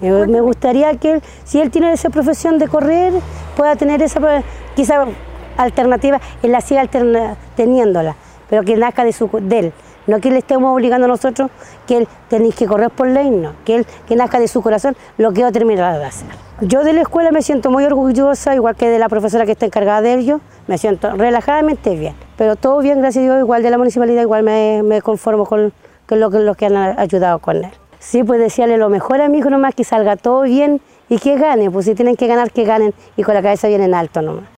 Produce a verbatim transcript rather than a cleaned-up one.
Eh, me gustaría que él, si él tiene esa profesión de correr, pueda tener esa quizá alternativa, él la siga alterna, teniéndola, pero que nazca de, su, de él. No que le estemos obligando a nosotros que él tenéis que correr por ley, no, que él que nazca de su corazón lo que va a terminar de hacer. Yo de la escuela me siento muy orgullosa, igual que de la profesora que está encargada de ello, me siento relajadamente bien, pero todo bien, gracias a Dios, igual de la municipalidad, igual me, me conformo con, con lo, lo que han ayudado con él. Sí, pues decirle lo mejor a mi hijo nomás, que salga todo bien y que gane, pues si tienen que ganar, que ganen y con la cabeza bien en alto nomás.